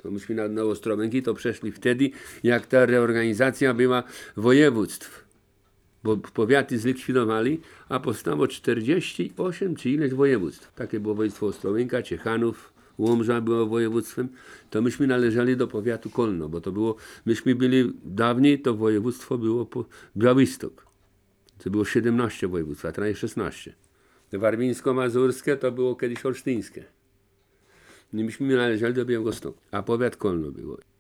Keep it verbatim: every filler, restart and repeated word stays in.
To myśmy na, na Ostrołęki to przeszli wtedy, jak ta reorganizacja była województw. Bo powiaty zlikwidowali, a powstało czterdzieści osiem czy ileś województw. Takie było województwo Ostrołęka, Ciechanów, Łomża było województwem. To myśmy należeli do powiatu Kolno, bo to było, myśmy byli dawniej, to województwo było po Białystok. To było siedemnaście województw, a teraz jest szesnaście. Warmińsko-mazurskie to było kiedyś olsztyńskie. I myśmy należeli do Białegostoku, a powiat Kolno było.